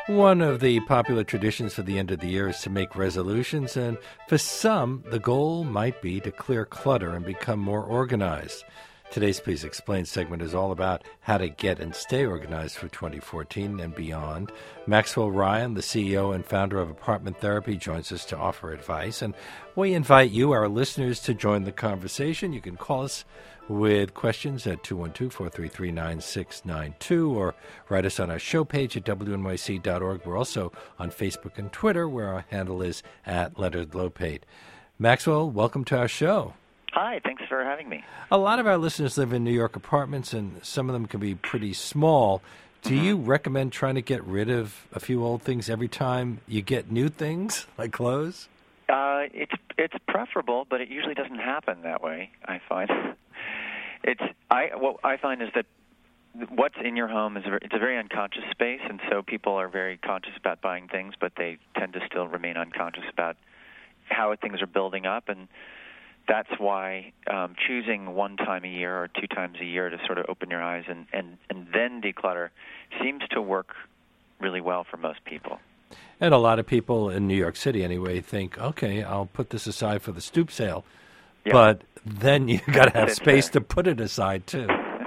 One of the popular traditions for the end of the year is to make resolutions, and for some, the goal might be to clear clutter and become more organized. Today's Please Explain segment is all about how to get and stay organized for 2014 and beyond. Maxwell Ryan, the CEO and founder of Apartment Therapy, joins us to offer advice, and we invite you, our listeners, to join the conversation. You can call us with questions at 212-433-9692 or write us on our show page at wnyc.org. We're also on Facebook and Twitter, where our handle is @LeonardLopate. Maxwell, welcome to our show. Hi, thanks for having me. A lot of our listeners live in New York apartments, and some of them can be pretty small. Do you recommend trying to get rid of a few old things every time you get new things, like clothes? It's preferable, but it usually doesn't happen that way, I find. What I find is that what's in your home it's a very unconscious space, and so people are very conscious about buying things, but they tend to still remain unconscious about how things are building up, and that's why choosing one time a year or two times a year to sort of open your eyes and then declutter seems to work really well for most people. And a lot of people in New York City anyway think, okay, I'll put this aside for the stoop sale. Yeah. But then you got to have space to put it aside too.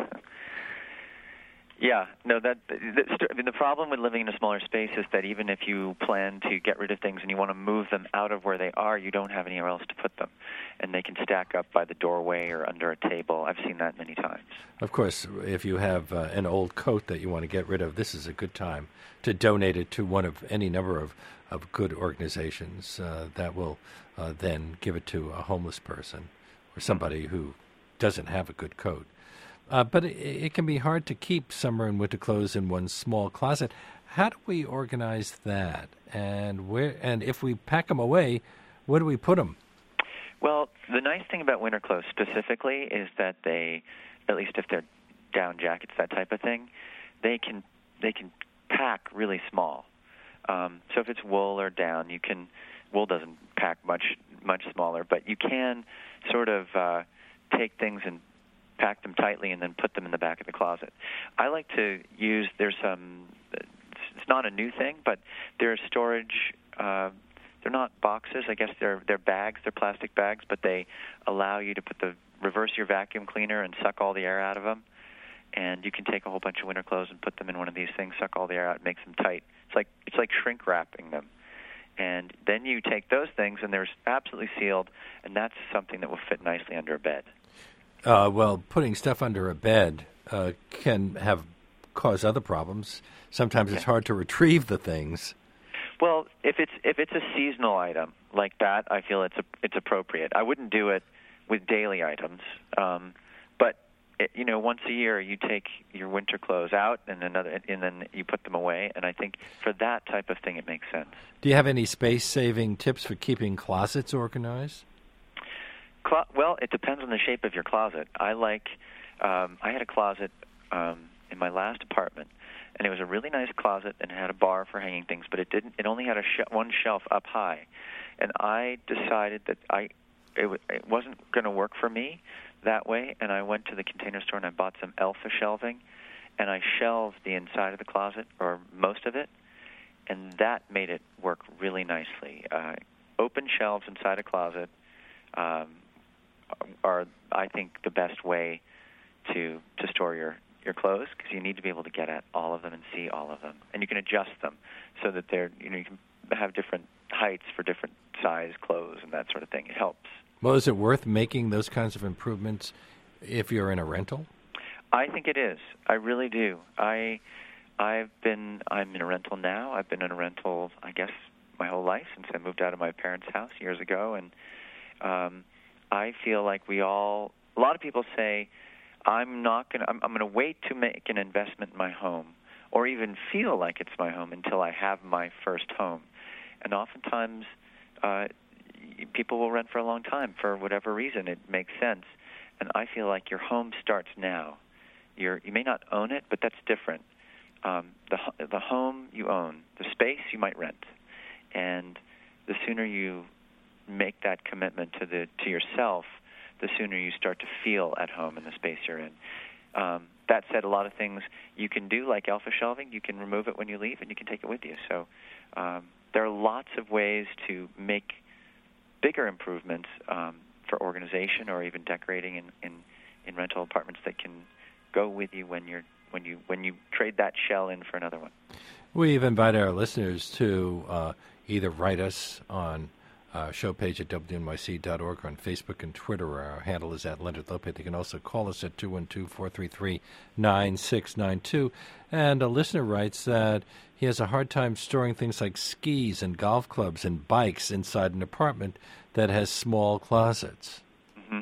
Yeah, no. The problem with living in a smaller space is that even if you plan to get rid of things and you want to move them out of where they are, you don't have anywhere else to put them, and they can stack up by the doorway or under a table. I've seen that many times. Of course, if you have an old coat that you want to get rid of, this is a good time to donate it to one of any number of good organizations that will then give it to a homeless person or somebody who doesn't have a good coat. But it can be hard to keep summer and winter clothes in one small closet. How do we organize that? And if we pack them away, where do we put them? Well, the nice thing about winter clothes specifically is that they, at least if they're down jackets, that type of thing, they can pack really small. So if it's wool or down, wool doesn't pack much smaller, but you can sort of take things and pack them tightly and then put them in the back of the closet. I like to use, it's not a new thing, but there are storage, they're not boxes, I guess they're bags, they're plastic bags, but they allow you to reverse your vacuum cleaner and suck all the air out of them. And you can take a whole bunch of winter clothes and put them in one of these things, suck all the air out, it makes them tight. It's like shrink wrapping them. And then you take those things and they're absolutely sealed, and that's something that will fit nicely under a bed. Well, putting stuff under a bed can cause other problems. Sometimes it's hard to retrieve the things. Well, if it's a seasonal item like that, I feel it's appropriate. I wouldn't do it with daily items, but once a year you take your winter clothes out and then you put them away. And I think for that type of thing, it makes sense. Do you have any space-saving tips for keeping closets organized? Well, it depends on the shape of your closet. I had a closet in my last apartment, and it was a really nice closet and it had a bar for hanging things, but it only had one shelf up high. And I decided that it wasn't going to work for me that way, and I went to the Container Store and I bought some Elfa shelving, and I shelved the inside of the closet, or most of it, and that made it work really nicely. Open shelves inside a closet are, I think, the best way to store your clothes, because you need to be able to get at all of them and see all of them, and you can adjust them so that you can have different heights for different size clothes and that sort of thing. It helps. Well, is it worth making those kinds of improvements if you're in a rental? I think it is. I really do. I'm in a rental now. I've been in a rental, I guess, my whole life since I moved out of my parents' house years ago, and I feel like a lot of people say, I'm going to wait to make an investment in my home or even feel like it's my home until I have my first home. And oftentimes people will rent for a long time for whatever reason. It makes sense. And I feel like your home starts now. You may not own it, but that's different. The home you own, the space you might rent. And the sooner you make that commitment to yourself, the sooner you start to feel at home in the space you're in. That said, a lot of things you can do, like alpha shelving, you can remove it when you leave, and you can take it with you. So there are lots of ways to make bigger improvements for organization or even decorating in rental apartments that can go with you when you trade that shell in for another one. We've invited our listeners to either write us on show page at WNYC.org or on Facebook and Twitter. Our handle is at Leonard Lopate. They can also call us at 212-433-9692. And a listener writes that he has a hard time storing things like skis and golf clubs and bikes inside an apartment that has small closets. Mm-hmm.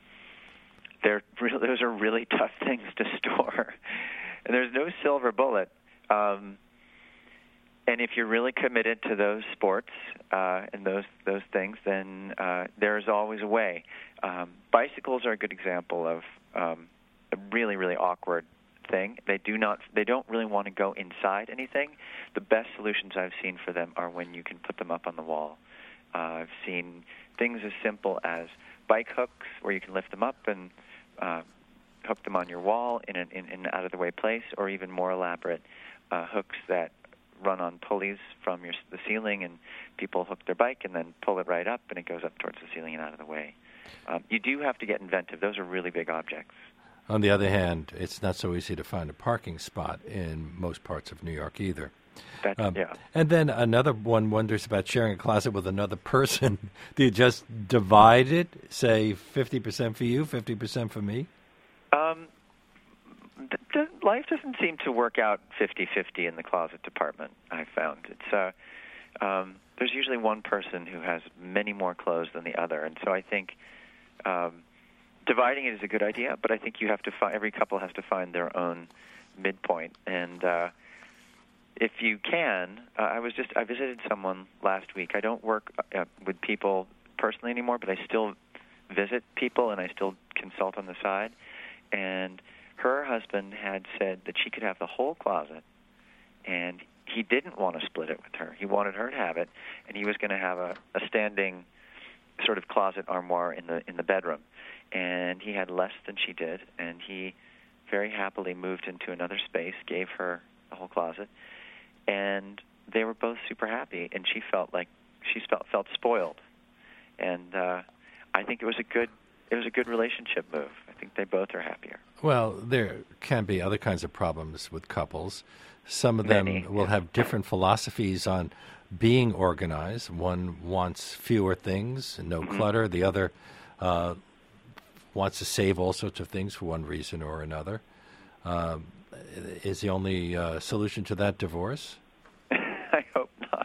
Those are really tough things to store. And there's no silver bullet. And if you're really committed to those sports and those things, then there's always a way. Bicycles are a good example of a really, really awkward thing. They don't really want to go inside anything. The best solutions I've seen for them are when you can put them up on the wall. I've seen things as simple as bike hooks, where you can lift them up and hook them on your wall in an out-of-the-way place, or even more elaborate hooks that run on pulleys from the ceiling, and people hook their bike and then pull it right up, and it goes up towards the ceiling and out of the way. You do have to get inventive. Those are really big objects. On the other hand, it's not so easy to find a parking spot in most parts of New York either. Yeah. And then another one wonders about sharing a closet with another person. Do you just divide it, say 50% for you, 50% for me? Life doesn't seem to work out 50-50 in the closet department, I've found. It's there's usually one person who has many more clothes than the other, and so I think dividing it is a good idea, but I think you have to every couple has to find their own midpoint. And if you can, I visited someone last week. I don't work with people personally anymore, but I still visit people and I still consult on the side. And her husband had said that she could have the whole closet, and he didn't want to split it with her. He wanted her to have it, and he was going to have a standing sort of closet armoire in the bedroom. And he had less than she did, and he very happily moved into another space, gave her the whole closet, and they were both super happy, and she felt spoiled. And I think it was a good relationship move. I think they both are happier. Well, there can be other kinds of problems with couples. Some of them will have different philosophies on being organized. One wants fewer things and no clutter. The other wants to save all sorts of things for one reason or another. Is the only solution to that divorce? I hope not.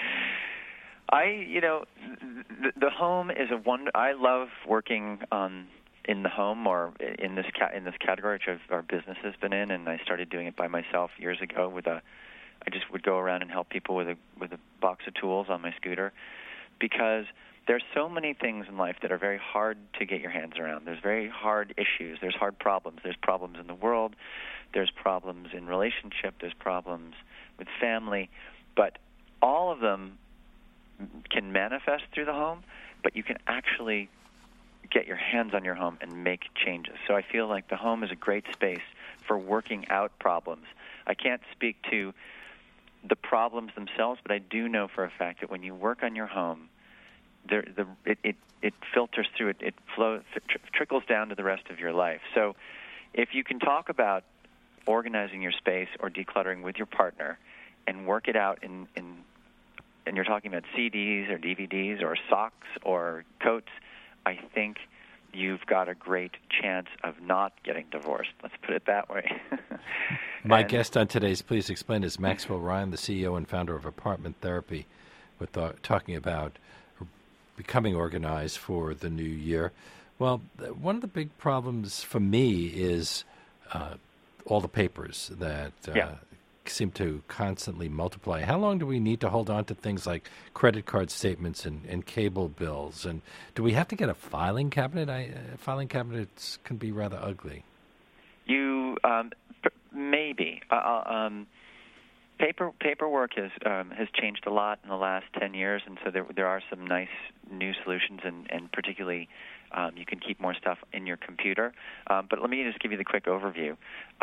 The home is I love working in the home, or in this category, which our business has been in, and I started doing it by myself years ago. I just would go around and help people with a box of tools on my scooter, because there's so many things in life that are very hard to get your hands around. There's very hard issues. There's hard problems. There's problems in the world. There's problems in relationship. There's problems with family. But all of them can manifest through the home, but you can actually get your hands on your home and make changes. So I feel like the home is a great space for working out problems. I can't speak to the problems themselves, but I do know for a fact that when you work on your home, it filters through, it trickles down to the rest of your life. So if you can talk about organizing your space or decluttering with your partner and work it out and you're talking about CDs or DVDs or socks or coats, I think you've got a great chance of not getting divorced. Let's put it that way. My guest on today's Please Explain is Maxwell Ryan, the CEO and founder of Apartment Therapy. We're talking about becoming organized for the new year. Well, one of the big problems for me is all the papers that seem to constantly multiply. How long do we need to hold on to things like credit card statements and cable bills? And do we have to get a filing cabinet? Filing cabinets can be rather ugly. Maybe. Paperwork has changed a lot in the last 10 years, and so there are some nice new solutions, and particularly you can keep more stuff in your computer. But let me just give you the quick overview.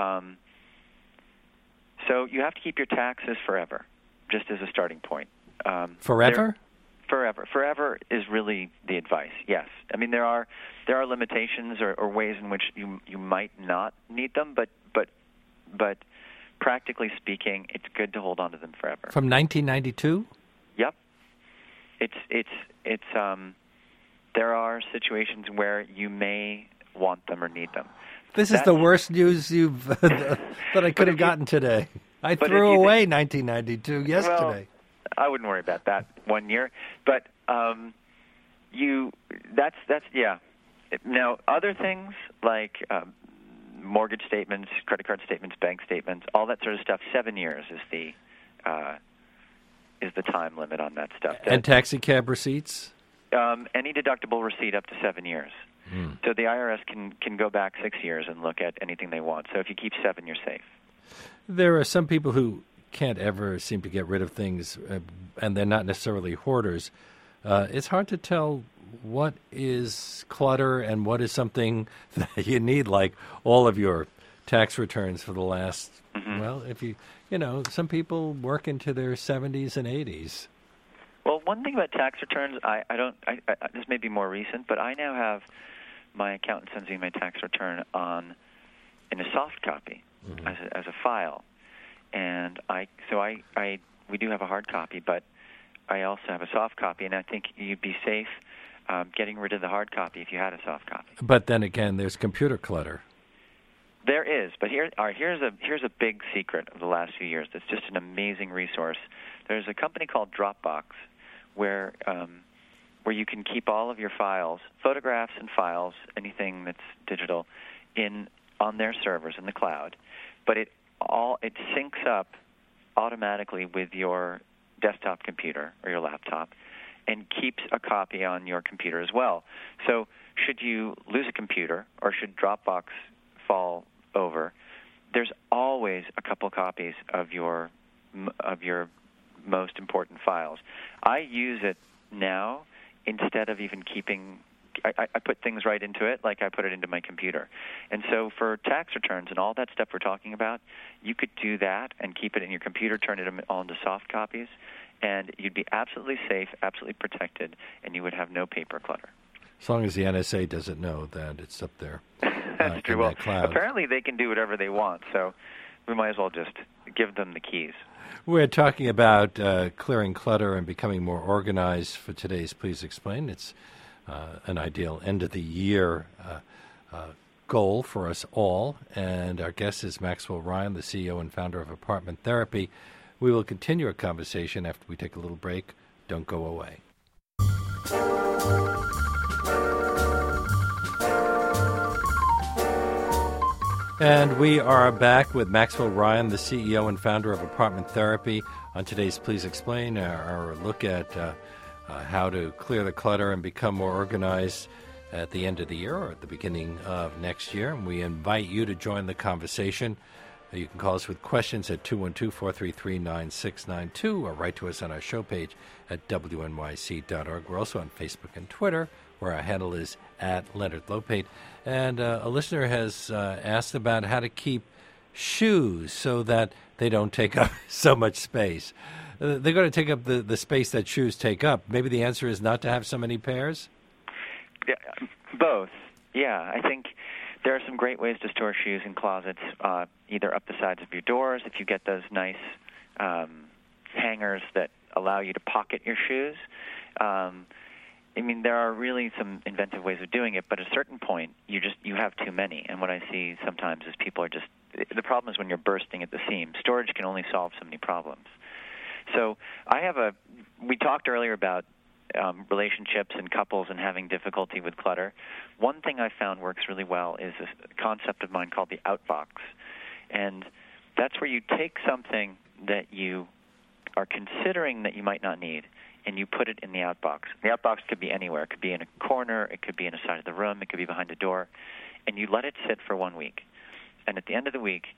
So you have to keep your taxes forever, just as a starting point. Forever? Forever is really the advice. Yes, I mean there are limitations or ways in which you might not need them, but practically speaking, it's good to hold on to them forever. From 1992? Yep. It's there are situations where you may want them or need them. This is the worst news that I could have gotten today. I threw away 1992 yesterday. Well, I wouldn't worry about that 1 year, but that's yeah. Now other things like mortgage statements, credit card statements, bank statements, all that sort of stuff. 7 years is the time limit on that stuff. And taxi cab receipts? Any deductible receipt up to 7 years. So the IRS can go back 6 years and look at anything they want. So if you keep 7, you're safe. There are some people who can't ever seem to get rid of things, and they're not necessarily hoarders. It's hard to tell what is clutter and what is something that you need, like all of your tax returns for the last, well, if you know, some people work into their 70s and 80s. Well, one thing about tax returns, I this may be more recent, but I now have my accountant sends me my tax return in a soft copy as a file, and we do have a hard copy, but I also have a soft copy, and I think you'd be safe getting rid of the hard copy if you had a soft copy. But then again, there's computer clutter. There is, but here's a big secret of the last few years. That's just an amazing resource. There's a company called Dropbox where you can keep all of your files, photographs and files, anything that's digital, on their servers in the cloud. But it syncs up automatically with your desktop computer or your laptop, and keeps a copy on your computer as well. So should you lose a computer or should Dropbox fall over, there's always a couple copies of your most important files. I use it now instead of even keeping. I put things right into it, like I put it into my computer. And so for tax returns and all that stuff we're talking about, you could do that and keep it in your computer, turn it all into soft copies, and you'd be absolutely safe, absolutely protected, and you would have no paper clutter. As long as the NSA doesn't know that it's up there. That's true. Well, that cloud. Apparently they can do whatever they want, so we might as well just give them the keys. We're talking about clearing clutter and becoming more organized for today's Please Explain. It's an ideal end-of-the-year goal for us all, and our guest is Maxwell Ryan, the CEO and founder of Apartment Therapy. We will continue our conversation after we take a little break. Don't go away. And we are back with Maxwell Ryan, the CEO and founder of Apartment Therapy. On today's Please Explain, our look at how to clear the clutter and become more organized at the end of the year or at the beginning of next year. And we invite you to join the conversation. You can call us with questions at 212-433-9692 or write to us on our show page at wnyc.org. We're also on Facebook and Twitter, where our handle is at Leonard Lopate. And a listener has asked about how to keep shoes so that they don't take up so much space. They're going to take up the space that shoes take up. Maybe the answer is not to have so many pairs? Yeah, both. Yeah, I think there are some great ways to store shoes in closets, either up the sides of your doors, if you get those nice hangers that allow you to pocket your shoes. I mean, there are really some inventive ways of doing it, but at a certain point, you have too many. And what I see sometimes is people are the problem is when you're bursting at the seam. Storage can only solve so many problems. So we talked earlier about relationships and couples and having difficulty with clutter. One thing I found works really well is a concept of mine called the outbox. And that's where you take something that you are considering that you might not need, and you put it in the outbox. The outbox could be anywhere. It could be in a corner. It could be in a side of the room. It could be behind a door. And you let it sit for 1 week. And at the end of the week,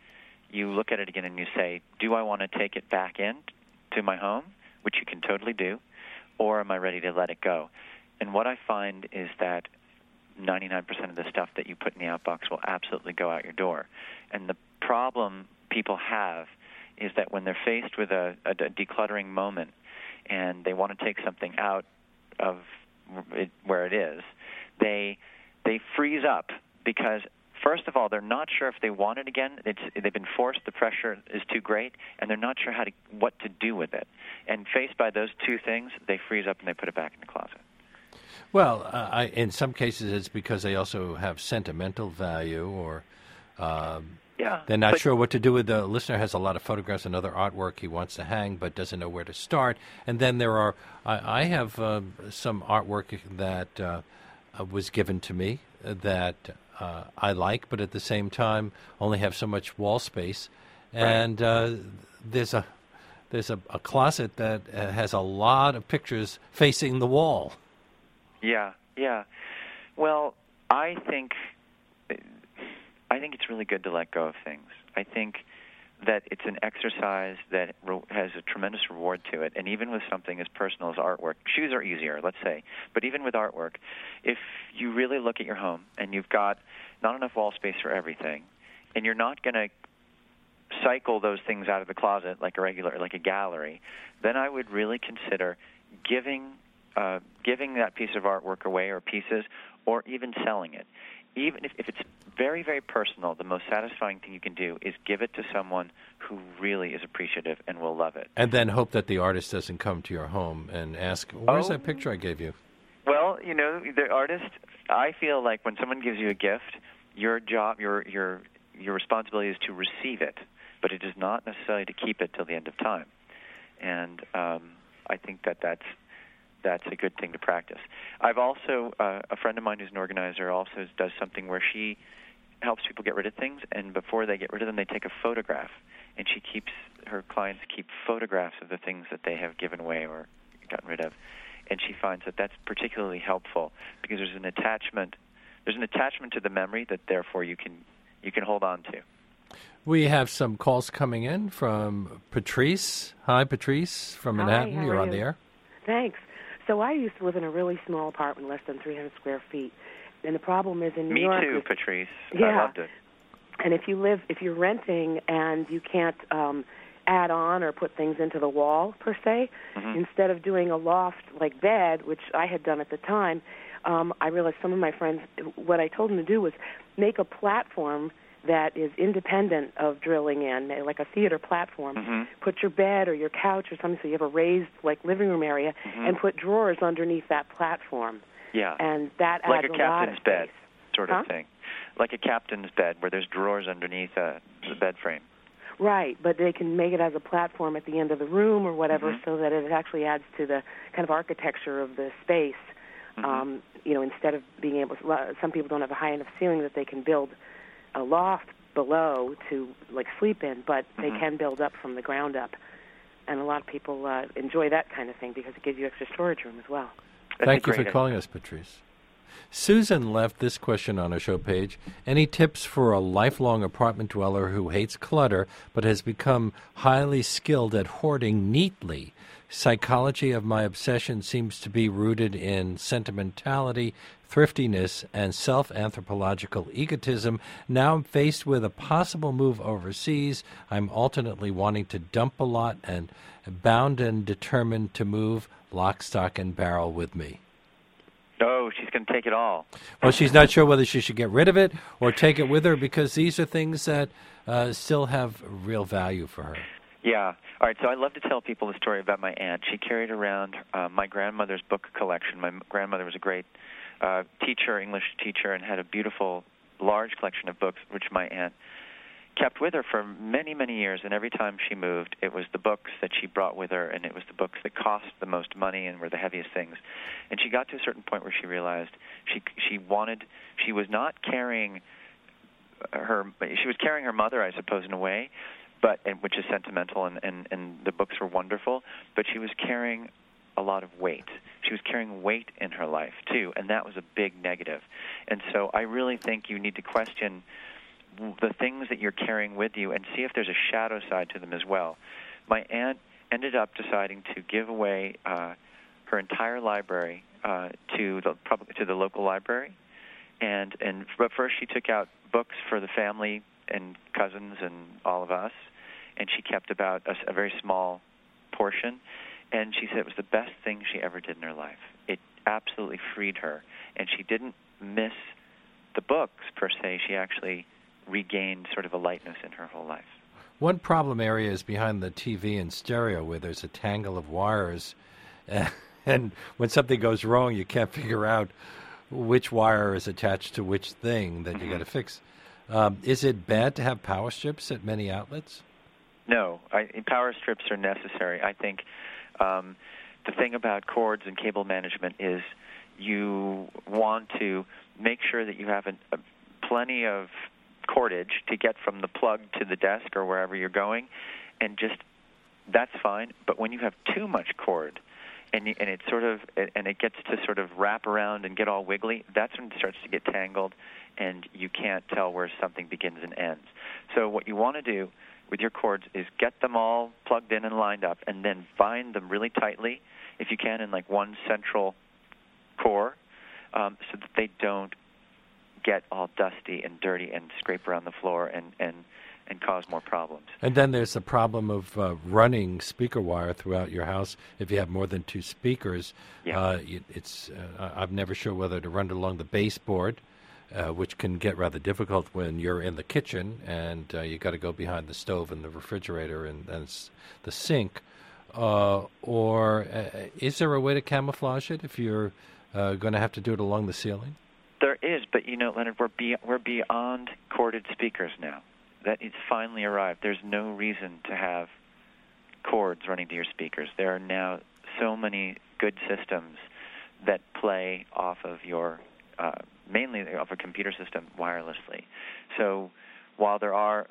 you look at it again and you say, do I want to take it back in to my home, which you can totally do, or am I ready to let it go? And what I find is that 99% of the stuff that you put in the outbox will absolutely go out your door. And the problem people have is that when they're faced with a decluttering moment and they want to take something out of it, where it is, they freeze up because, first of all, they're not sure if they want it again. They've been forced. The pressure is too great, and they're not sure what to do with it. And faced by those two things, they freeze up and they put it back in the closet. Well, in some cases, it's because they also have sentimental value, or they're not sure what to do with. The listener has a lot of photographs and other artwork he wants to hang, but doesn't know where to start. And then there are, I have some artwork that was given to me that I like, but at the same time only have so much wall space. And there's a closet that has a lot of pictures facing the wall. Yeah. Well, I think it's really good to let go of things. I think that it's an exercise that has a tremendous reward to it. And even with something as personal as artwork, shoes are easier, let's say. But even with artwork, if you really look at your home and you've got not enough wall space for everything, and you're not going to cycle those things out of the closet like a gallery, then I would really consider giving that piece of artwork away, or pieces, or even selling it. Even if it's very, very personal, the most satisfying thing you can do is give it to someone who really is appreciative and will love it. And then hope that the artist doesn't come to your home and ask, where's that picture I gave you? Well, the artist, I feel like when someone gives you a gift, your job, your responsibility is to receive it, but it is not necessarily to keep it till the end of time. And I think that's a good thing to practice. I've also, a friend of mine who's an organizer also does something where she helps people get rid of things, and before they get rid of them, they take a photograph. And her clients keep photographs of the things that they have given away or gotten rid of. And she finds that that's particularly helpful because there's an attachment to the memory that therefore you can hold on to. We have some calls coming in from Patrice. Hi, Patrice, from Manhattan. Hi, You're on the air. Thanks. So I used to live in a really small apartment, less than 300 square feet. And the problem is in New York... Me too, Patrice. Yeah. I loved it. And if you're renting and you can't add on or put things into the wall, per se, instead of doing a loft-like bed, which I had done at the time, I realized some of my friends, what I told them to do was make a platform that is independent of drilling in, like a theater platform. Put your bed or your couch or something so you have a raised living room area, and put drawers underneath that platform. Yeah. And that like adds a a lot captain's of bed space. sort of thing. Like a captain's bed where there's drawers underneath the bed frame. Right, but they can make it as a platform at the end of the room or whatever so that it actually adds to the kind of architecture of the space. Instead of being able to, some people don't have a high enough ceiling that they can build a loft below to sleep in, but they can build up from the ground up. And a lot of people enjoy that kind of thing because it gives you extra storage room as well. Thank you for calling us, Patrice. Susan left this question on our show page. Any tips for a lifelong apartment dweller who hates clutter but has become highly skilled at hoarding neatly? Psychology of my obsession seems to be rooted in sentimentality, thriftiness, and self-anthropological egotism. Now I'm faced with a possible move overseas. I'm alternately wanting to dump a lot and bound and determined to move lock, stock, and barrel with me. Oh, she's going to take it all. Well, she's not sure whether she should get rid of it or take it with her because these are things that still have real value for her. Yeah. All right, so I love to tell people the story about my aunt. She carried around my grandmother's book collection. My grandmother was a great English teacher, and had a beautiful, large collection of books, which my aunt kept with her for many, many years. And every time she moved, it was the books that she brought with her, and it was the books that cost the most money and were the heaviest things. And she got to a certain point where she realized she was not carrying she was carrying her mother, I suppose, in a way, which is sentimental, and the books were wonderful, but she was carrying a lot of weight. She was carrying weight in her life, too, and that was a big negative. And so I really think you need to question the things that you're carrying with you and see if there's a shadow side to them as well. My aunt ended up deciding to give away her entire library to the local library, but first she took out books for the family and cousins and all of us, and she kept about a very small portion, and she said it was the best thing she ever did in her life. It absolutely freed her, and she didn't miss the books per se. She actually regained sort of a lightness in her whole life. One problem area is behind the TV and stereo, where there's a tangle of wires, and when something goes wrong, you can't figure out which wire is attached to which thing that you got to fix. Is it bad to have power strips at many outlets? No, power strips are necessary. I think the thing about cords and cable management is you want to make sure that you have plenty of cordage to get from the plug to the desk or wherever you're going, and that's fine. But when you have too much cord, and it gets to sort of wrap around and get all wiggly, that's when it starts to get tangled, and you can't tell where something begins and ends. So what you want to do with your cords is get them all plugged in and lined up, and then bind them really tightly, if you can, in like one central core, so that they don't get all dusty and dirty and scrape around the floor and cause more problems. And then there's the problem of running speaker wire throughout your house. If you have more than two speakers, I'm never sure whether to run it along the baseboard, which can get rather difficult when you're in the kitchen and you got to go behind the stove and the refrigerator and the sink. Or is there a way to camouflage it if you're going to have to do it along the ceiling? There is, but Leonard, we're beyond corded speakers now. That it's finally arrived. There's no reason to have cords running to your speakers. There are now so many good systems that play off of your, mainly off a computer system wirelessly. So while there are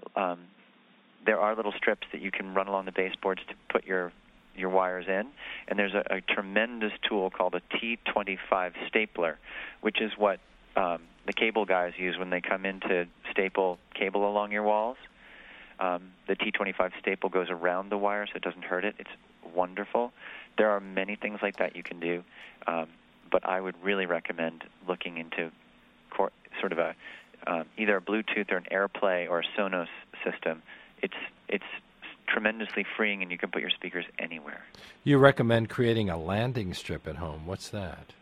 little strips that you can run along the baseboards to put your wires in, and there's a tremendous tool called a T25 stapler, which is what the cable guys use when they come in to staple cable along your walls. The T25 staple goes around the wire so it doesn't hurt it. It's wonderful. There are many things like that you can do, but I would really recommend looking into sort of either a Bluetooth or an AirPlay or a Sonos system. It's tremendously freeing, and you can put your speakers anywhere. You recommend creating a landing strip at home. What's that?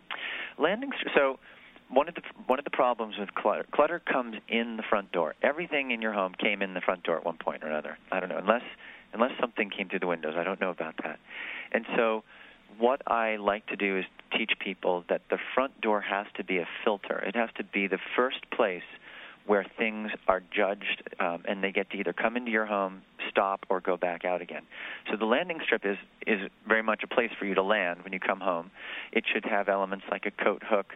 So one of the problems with clutter comes in the front door. Everything in your home came in the front door at one point or another. I don't know, unless something came through the windows. I don't know about that. And so what I like to do is teach people that the front door has to be a filter. It has to be the first place where things are judged, and they get to either come into your home, stop, or go back out again. So the landing strip is very much a place for you to land when you come home. It should have elements like a coat hook,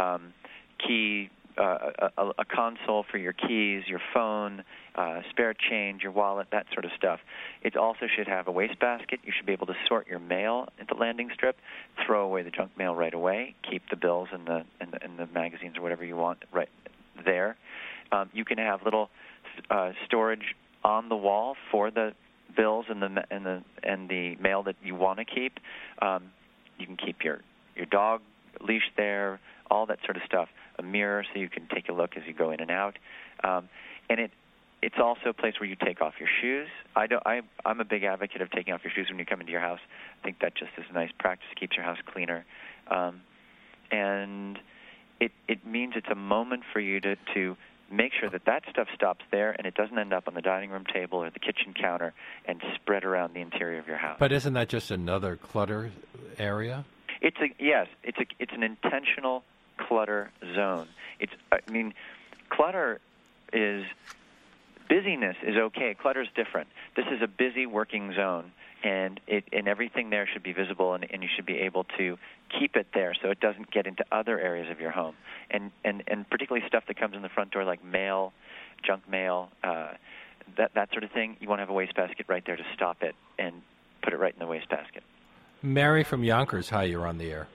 key, a console for your keys, your phone, spare change, your wallet, that sort of stuff. It also should have a wastebasket. You should be able to sort your mail at the landing strip, throw away the junk mail right away, keep the bills and the magazines or whatever you want right there. You can have little storage on the wall for the bills and the mail that you want to keep. You can keep your dog leash there, all that sort of stuff. A mirror so you can take a look as you go in and out. And it's also a place where you take off your shoes. I'm a big advocate of taking off your shoes when you come into your house. I think that just is a nice practice, keeps your house cleaner. And it means it's a moment for you to make sure that stuff stops there and it doesn't end up on the dining room table or the kitchen counter and spread around the interior of your house. But isn't that just another clutter area? It's an intentional clutter zone. Clutter is busyness is okay. Clutter is different. This is a busy working zone, and everything there should be visible, and you should be able to keep it there so it doesn't get into other areas of your home. And particularly stuff that comes in the front door like mail, junk mail, that sort of thing. You want to have a wastebasket right there to stop it and put it right in the wastebasket. Mary from Yonkers, hi, you're on the air.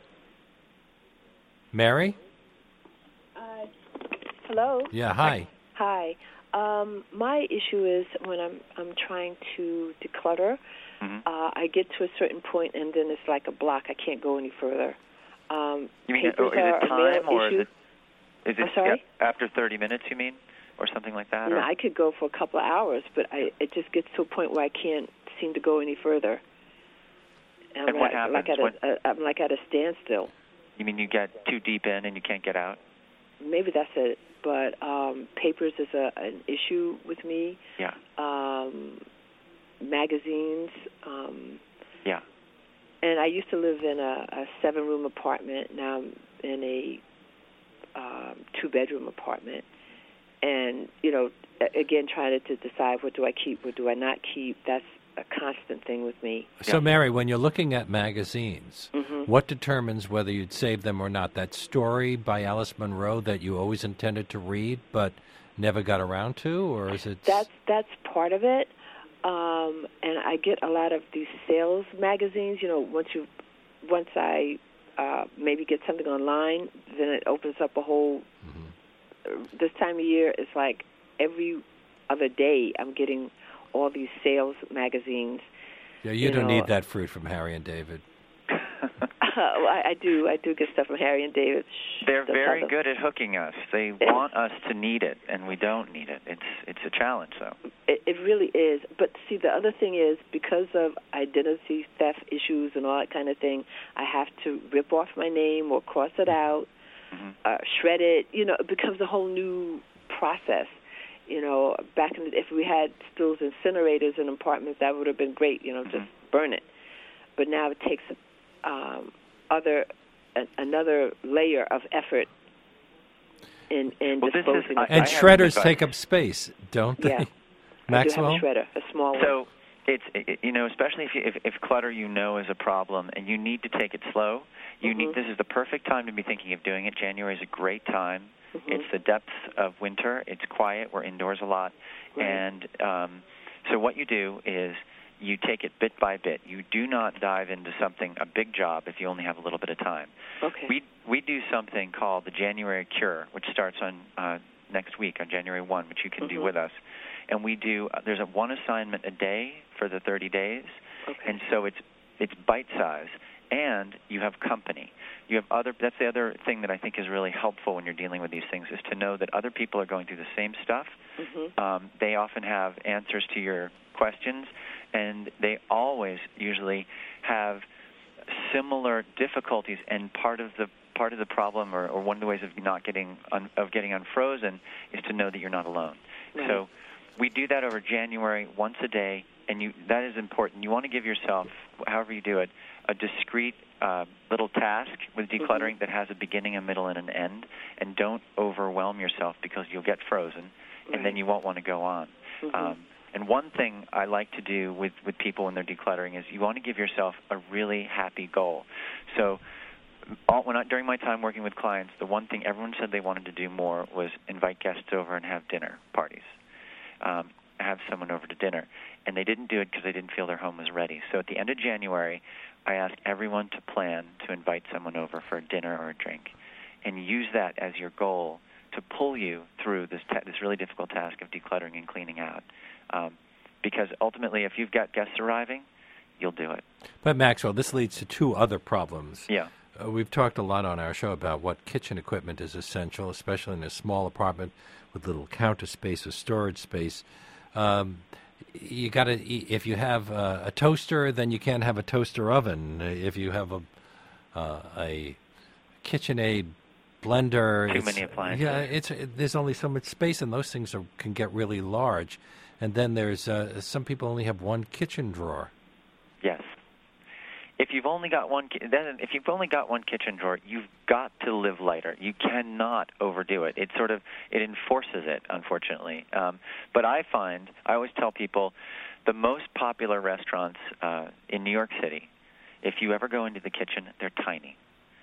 Mary? Hello? Yeah, hi. Hi. My issue is when I'm trying to declutter, I get to a certain point and then it's like a block. I can't go any further. You mean, is it time or is it I'm sorry? After 30 minutes, you mean? Or something like that? No, or? I could go for a couple of hours, but it just gets to a point where I can't seem to go any further. And what happens? I'm like at a standstill. You mean you get too deep in and you can't get out? Maybe that's it. But papers is an issue with me. Yeah. Magazines. Yeah. And I used to live in a 7-room apartment. Now I'm in a 2-bedroom apartment. And, again, trying to decide what do I keep, what do I not keep, that's a constant thing with me. So, Mary, when you're looking at magazines, what determines whether you'd save them or not? That story by Alice Munro that you always intended to read but never got around to, or is it? That's part of it. And I get a lot of these sales magazines. Once I maybe get something online, then it opens up a whole. This time of year, it's like every other day I'm getting all these sales magazines. Yeah, you don't need that fruit from Harry and David. I do get stuff from Harry and David. They're very good at hooking us. They want us to need it, and we don't need it. It's a challenge, though. It really is. But see, the other thing is, because of identity theft issues and all that kind of thing, I have to rip off my name or cross it out, shred it. It becomes a whole new process. Back in if we had still incinerators in apartments, that would have been great. Just burn it. But now it takes another layer of effort in disposing. And shredders take up space, don't they? Yeah, Maxwell? I do have a shredder, a small one. So it's especially if clutter is a problem and you need to take it slow. This is the perfect time to be thinking of doing it. January is a great time. It's the depths of winter. It's quiet. We're indoors a lot. Right. And so what you do is you take it bit by bit. You do not dive into a big job, if you only have a little bit of time. Okay. We do something called the January Cure, which starts on next week, on January 1, which you can do with us. And we do, there's one assignment a day for the 30 days. Okay. And so it's bite-sized. And you have company. That's the other thing that I think is really helpful when you're dealing with these things, is to know that other people are going through the same stuff. They often have answers to your questions, and they always usually have similar difficulties. And part of the problem, or one of the ways of getting unfrozen, is to know that you're not alone. Right. So we do that over January, once a day, and that is important. You want to give yourself, however you do it, a discrete little task with decluttering that has a beginning, a middle, and an end, and don't overwhelm yourself because you'll get frozen, and then you won't want to go on. And one thing I like to do with people when they're decluttering is you want to give yourself a really happy goal. So during my time working with clients, the one thing everyone said they wanted to do more was invite guests over and have dinner parties. Have someone over to dinner. And they didn't do it because they didn't feel their home was ready. So at the end of January, I asked everyone to plan to invite someone over for a dinner or a drink, and use that as your goal to pull you through this really difficult task of decluttering and cleaning out. Because ultimately, if you've got guests arriving, you'll do it. But Maxwell, this leads to two other problems. Yeah. We've talked a lot on our show about what kitchen equipment is essential, especially in a small apartment with little counter space or storage space. You got to. If you have a toaster, then you can't have a toaster oven. If you have a KitchenAid blender, too many appliances. Yeah, there's only so much space, and those things can get really large. And then there's some people only have one kitchen drawer. Yes. If you've only got one kitchen drawer, you've got to live lighter. You cannot overdo it. It enforces it, unfortunately. But I always tell people, the most popular restaurants in New York City, if you ever go into the kitchen, they're tiny.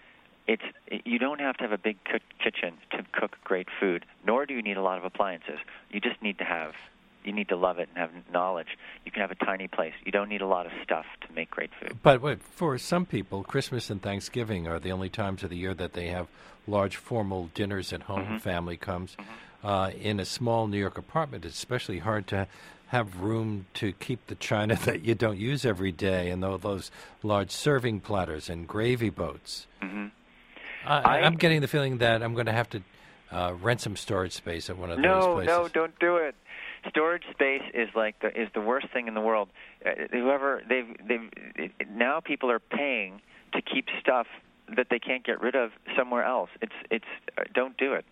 You don't have to have a big kitchen to cook great food, nor do you need a lot of appliances. You just need to love it and have knowledge. You can have a tiny place. You don't need a lot of stuff to make great food. But for some people, Christmas and Thanksgiving are the only times of the year that they have large formal dinners at home. Family comes. in a small New York apartment, it's especially hard to have room to keep the china that you don't use every day and those large serving platters and gravy boats. Mm-hmm. I'm getting the feeling that I'm going to have to rent some storage space at one of those places. No, don't do it. Storage space is the worst thing in the world. Now people are paying to keep stuff that they can't get rid of somewhere else. Don't do it.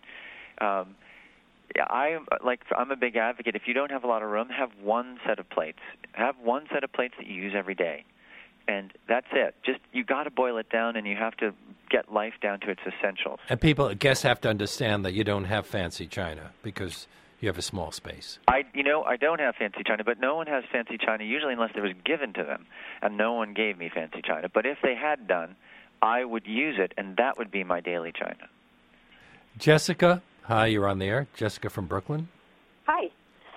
I'm a big advocate. If you don't have a lot of room, have one set of plates. Have one set of plates that you use every day, and that's it. Just you got to boil it down, and you have to get life down to its essentials. And guests have to understand that you don't have fancy china because you have a small space. I don't have fancy china, but no one has fancy china usually unless it was given to them, and no one gave me fancy china. But if they had done, I would use it, and that would be my daily china. Jessica, hi, you're on the air. Jessica from Brooklyn. Hi.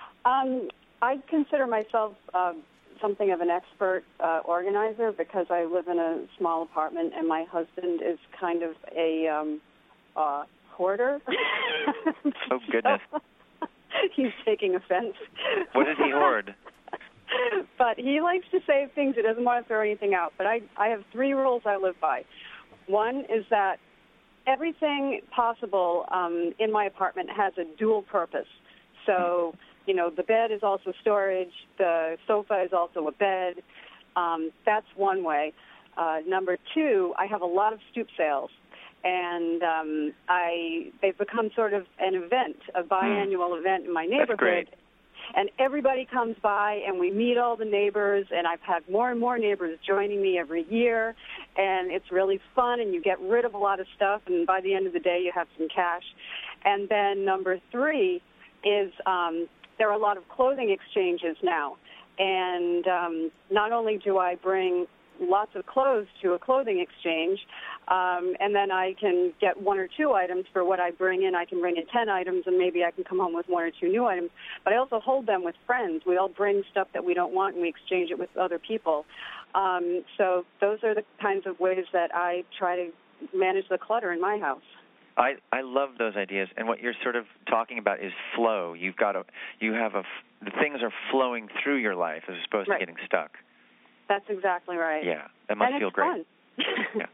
I consider myself something of an expert organizer because I live in a small apartment, and my husband is kind of a hoarder. Oh, goodness. He's taking offense. What does he hoard? But he likes to save things. He doesn't want to throw anything out. But I have 3 rules I live by. One is that everything possible in my apartment has a dual purpose. So, the bed is also storage. The sofa is also a bed. That's one way. Number 2, I have a lot of stoop sales. And they've become sort of an event, a biannual event in my neighborhood. That's great. And everybody comes by, and we meet all the neighbors, and I've had more and more neighbors joining me every year, and it's really fun, and you get rid of a lot of stuff, and by the end of the day, you have some cash. And then number 3 is there are a lot of clothing exchanges now, and not only do I bring lots of clothes to a clothing exchange, and then I can get 1 or 2 items for what I bring in. I can bring in 10 items, and maybe I can come home with 1 or 2 new items. But I also hold them with friends. We all bring stuff that we don't want, and we exchange it with other people. So those are the kinds of ways that I try to manage the clutter in my house. I love those ideas, and what you're sort of talking about is flow. The things are flowing through your life as opposed to getting stuck. That's exactly right. Yeah, that must feel great. Fun. Yeah.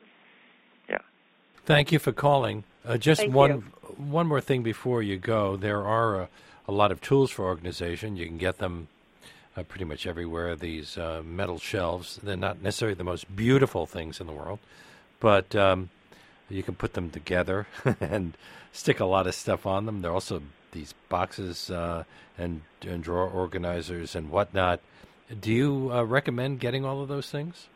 Thank you for calling. Just one more thing before you go. There are a lot of tools for organization. You can get them pretty much everywhere. These metal shelves. They're not necessarily the most beautiful things in the world, but you can put them together and stick a lot of stuff on them. There are also these boxes and drawer organizers and whatnot. Do you recommend getting all of those things?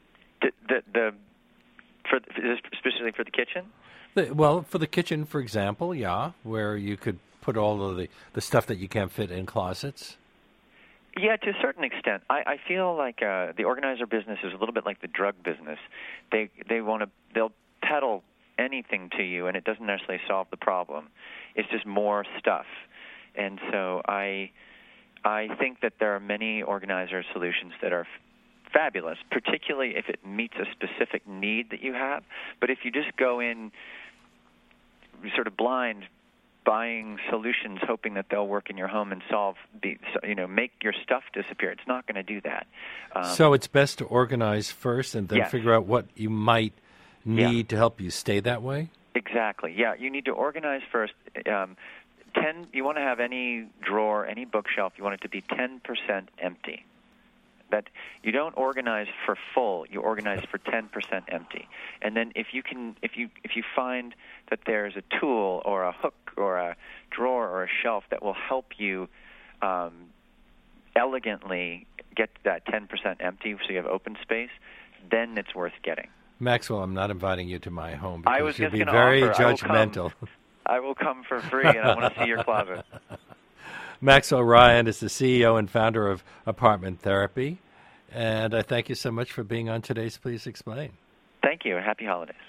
Especially for the kitchen? For the kitchen, for example, yeah, where you could put all of the stuff that you can't fit in closets. Yeah, to a certain extent. I feel like the organizer business is a little bit like the drug business. They'll peddle anything to you, and it doesn't necessarily solve the problem. It's just more stuff. And so I think that there are many organizer solutions that are fabulous, particularly if it meets a specific need that you have. But if you just go in sort of blind, buying solutions, hoping that they'll work in your home and make your stuff disappear, it's not going to do that. So it's best to organize first and then figure out what you might need to help you stay that way? Exactly. Yeah, you need to organize first. You want to have any drawer, any bookshelf, you want it to be 10% empty. That you don't organize for full, you organize for 10% empty. And then if you find that there's a tool or a hook or a drawer or a shelf that will help you elegantly get that 10% empty so you have open space, then it's worth getting. Maxwell, I'm not inviting you to my home I was because just you'll be very offer, judgmental. I will come for free, and I want to see your closet. Maxwell Ryan is the CEO and founder of Apartment Therapy, and I thank you so much for being on today's Please Explain. Thank you, and happy holidays.